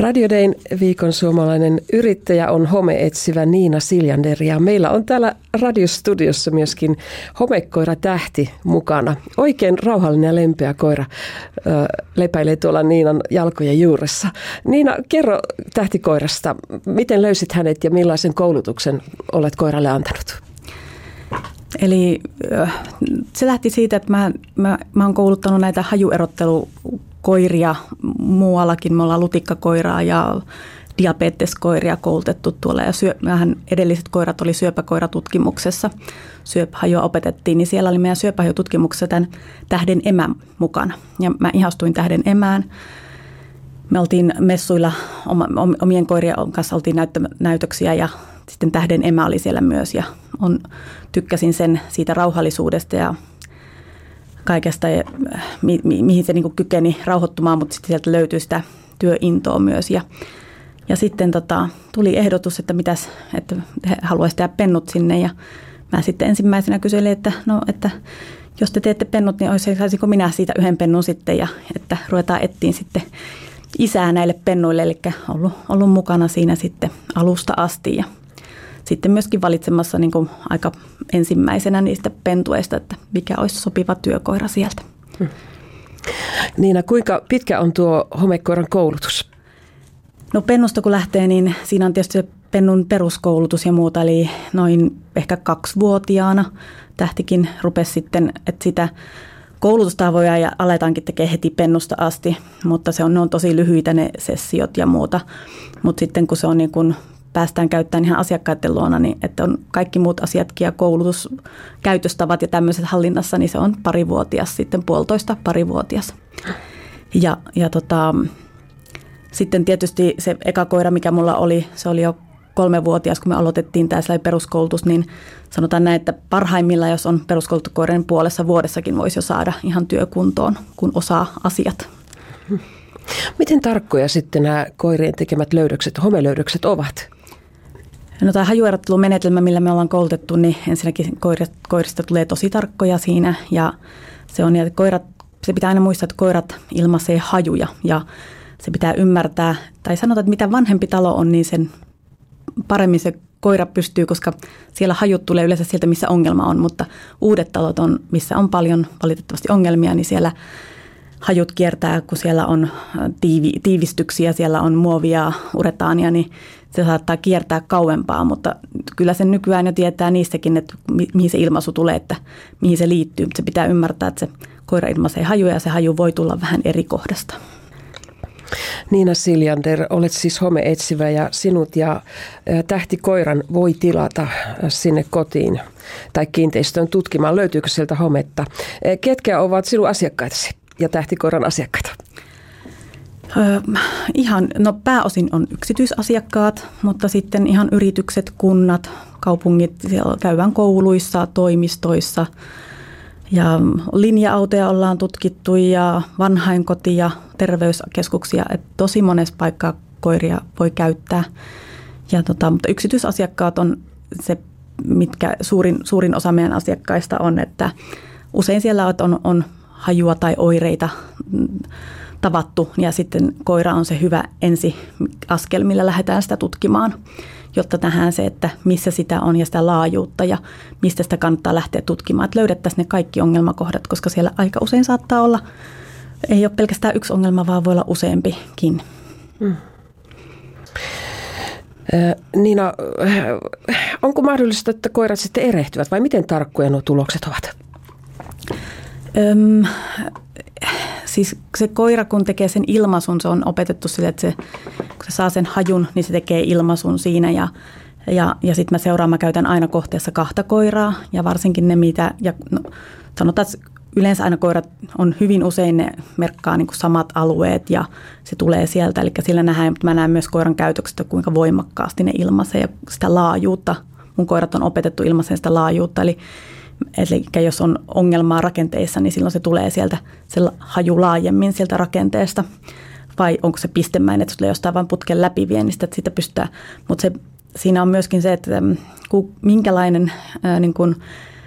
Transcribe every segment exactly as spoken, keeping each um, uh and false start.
Radio Dayn viikon suomalainen yrittäjä on homeetsivä Niina Siljander ja meillä on täällä radiostudiossa myöskin homekoira Tähti mukana. Oikein rauhallinen ja lempeä koira ö, lepäilee tuolla Niinan jalkojen juuressa. Niina, kerro Tähtikoirasta. Miten löysit hänet ja millaisen koulutuksen olet koiralle antanut? Eli se lähti siitä, että mä, mä, mä oon kouluttanut näitä hajuerottelukoiria muuallakin. Me ollaan lutikkakoiraa ja diabeteskoiria koulutettu tuolla. Ja syö, vähän edelliset koirat oli syöpäkoiratutkimuksessa. Syöpähajua opetettiin, niin siellä oli meidän syöpähajututkimuksessa tämän tähden emän mukana. Ja mä ihastuin tähden emään. Me oltiin messuilla omien koirien kanssa, oltiin näytöksiä ja sitten tähden emä oli siellä myös ja on, tykkäsin sen siitä rauhallisuudesta ja kaikesta, ja, mi, mi, mihin se niin kuin kykeni rauhoittumaan, mutta sitten sieltä löytyi sitä työintoa myös. Ja, ja sitten tota, tuli ehdotus, että, mitäs, että he haluaisivat tehdä pennut sinne ja mä sitten ensimmäisenä kyselin, että, no, että jos te teette pennut, niin saisinko minä siitä yhden pennun sitten ja että ruvetaan etsiin sitten isää näille pennuille, eli ollut, ollut mukana siinä sitten alusta asti ja sitten myöskin valitsemassa niin kuin aika ensimmäisenä niistä pentueista, että mikä olisi sopiva työkoira sieltä. Hmm. Niina, kuinka pitkä on tuo homekoiran koulutus? No pennusta kun lähtee, niin siinä on tietysti se pennun peruskoulutus ja muuta, eli noin ehkä kaksivuotiaana Tähtikin rupesi sitten, että sitä koulutustavoja ja aletaankin tekemään heti pennusta asti, mutta se on, ne on tosi lyhyitä ne sessiot ja muuta, mutta sitten kun se on niin kuin päästään käyttämään ihan asiakkaiden luona, niin että on kaikki muut asiatkin ja koulutus, käytöstavat ja tämmöiset hallinnassa, niin se on parivuotias, sitten puolitoista parivuotias. Ja, ja tota, sitten tietysti se eka koira, mikä mulla oli, se oli jo kolmevuotias, kun me aloitettiin tämä peruskoulutus, niin sanotaan näin, että parhaimmillaan, jos on peruskoulutuskoiran puolessa vuodessakin, voisi jo saada ihan työkuntoon, kun osaa asiat. Miten tarkkoja sitten nämä koirien tekemät löydökset, homelöydökset ovat? No tämä hajuerottelumenetelmä, millä me ollaan koulutettu, niin ensinnäkin koirista tulee tosi tarkkoja siinä ja se on, ja koirat, se pitää aina muistaa, että koirat ilmaisee hajuja ja se pitää ymmärtää, tai sanotaan, että mitä vanhempi talo on, niin sen paremmin se koira pystyy, koska siellä hajut tulee yleensä sieltä, missä ongelma on, mutta uudet talot on, missä on paljon valitettavasti ongelmia, niin siellä hajut kiertää, kun siellä on tiivi, tiivistyksiä, siellä on muovia, uretaania, niin se saattaa kiertää kauempaa, mutta kyllä sen nykyään jo tietää niistäkin, että mihin se ilmaisu tulee, että mihin se liittyy. Se pitää ymmärtää, että se koira ilmaisee hajuja ja se haju voi tulla vähän eri kohdasta. Niina Siljander, olet siis homeetsivä ja sinut ja Tähtikoiran voi tilata sinne kotiin tai kiinteistöön tutkimaan, löytyykö sieltä hometta. Ketkä ovat sinun asiakkaitasi ja Tähtikoiran asiakkaita? Öö, ihan, no pääosin on yksityisasiakkaat, mutta sitten ihan yritykset, kunnat, kaupungit, siellä käydään kouluissa, toimistoissa ja linja-autoja ollaan tutkittu ja vanhainkoti- ja terveyskeskuksia, että tosi monessa paikkaa koiria voi käyttää. Ja tota, mutta yksityisasiakkaat on se, mitkä suurin, suurin osa meidän asiakkaista on, että usein siellä on, on hajua tai oireita tavattu ja sitten koira on se hyvä ensiaskel, millä lähdetään sitä tutkimaan, jotta nähdään se, että missä sitä on ja sitä laajuutta ja mistä sitä kannattaa lähteä tutkimaan. Että löydettäisiin ne kaikki ongelmakohdat, koska siellä aika usein saattaa olla, ei ole pelkästään yksi ongelma, vaan voi olla useampikin. Hmm. Niina, onko mahdollista, että koirat sitten erehtyvät vai miten tarkkoja nuo tulokset ovat? Öm, siis se koira, kun tekee sen ilmaisun, se on opetettu sille, että se, kun se saa sen hajun, niin se tekee ilmaisun siinä. Ja, ja, ja sitten mä seuraan, mä käytän aina kohteessa kahta koiraa ja varsinkin ne, mitä, ja no, sanotaan, että yleensä aina koirat on hyvin usein, ne merkkaa niin kuin samat alueet ja se tulee sieltä. Eli sillä nähdään, mutta mä näen myös koiran käytöksestä, kuinka voimakkaasti ne ilmaisee ja sitä laajuutta. Mun koirat on opetettu ilmaiseen sitä laajuutta, eli Eli jos on ongelmaa rakenteissa, niin silloin se tulee sieltä se haju laajemmin sieltä rakenteesta. Vai onko se pistemäinen, että se tulee jostain vain putken läpiviennistä, että sitä pystytään. Mutta se, siinä on myöskin se, että minkälainen ää, niin kun,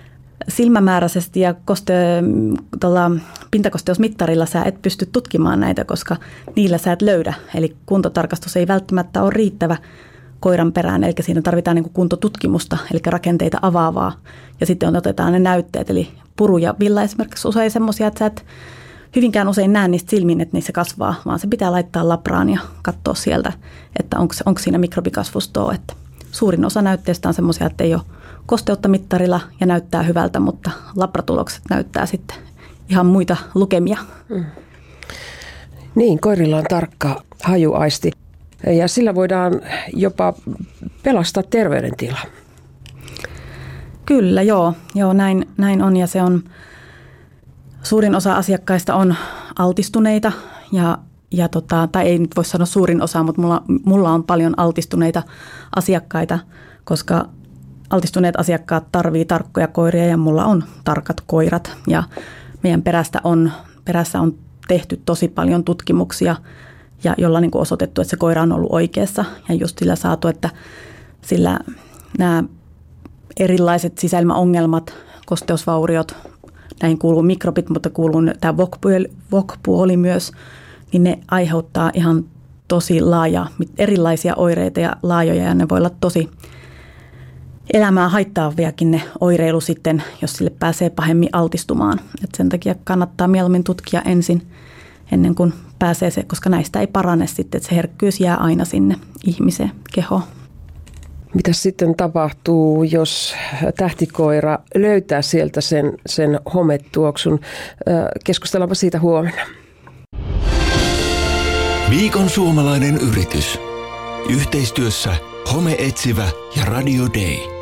silmämääräisesti ja koste, tuolla pintakosteusmittarilla sä et pysty tutkimaan näitä, koska niillä sä et löydä. Eli kuntotarkastus ei välttämättä ole riittävä koiran perään, eli siinä tarvitaan niin kuin kuntotutkimusta, eli rakenteita avaavaa. Ja sitten otetaan ne näytteet, eli puru ja villa esimerkiksi usein semmoisia, että sä et hyvinkään usein näe niistä silmin, että niissä kasvaa, vaan se pitää laittaa labraan ja katsoa sieltä, että onko, onko siinä mikrobikasvustoa. Että suurin osa näytteistä on semmoisia, että ei ole kosteutta mittarilla ja näyttää hyvältä, mutta labratulokset näyttää sitten ihan muita lukemia. Mm. Niin, koirilla on tarkka hajuaisti ja sillä voidaan jopa pelastaa terveydentila. Kyllä, joo. joo näin, näin on ja se on, suurin osa asiakkaista on altistuneita ja, ja tota, tai ei nyt voi sanoa suurin osa, mutta mulla, mulla on paljon altistuneita asiakkaita, koska altistuneet asiakkaat tarvii tarkkoja koiria ja mulla on tarkat koirat ja meidän perästä on, perässä on tehty tosi paljon tutkimuksia ja jolla on niin kuin osoitettu, että se koira on ollut oikeassa ja just sillä saatu, että sillä nämä erilaiset sisäilmaongelmat, kosteusvauriot, näihin kuuluu mikrobit, mutta kuuluu tämä V O C-puoli myös, niin ne aiheuttaa ihan tosi laaja, erilaisia oireita ja laajoja ja ne voi olla tosi elämää haittaaviakin ne oireilu sitten, jos sille pääsee pahemmin altistumaan. Et sen takia kannattaa mieluummin tutkia ensin, ennen kuin pääsee se, koska näistä ei parane sitten, että se herkkyys jää aina sinne ihmisen kehoon. Mitä sitten tapahtuu, jos tähtikoira löytää sieltä sen, sen hometuoksun? Keskustellaanpa siitä huomenna. Viikon suomalainen yritys. Yhteistyössä Home Etsivä ja Radio Day.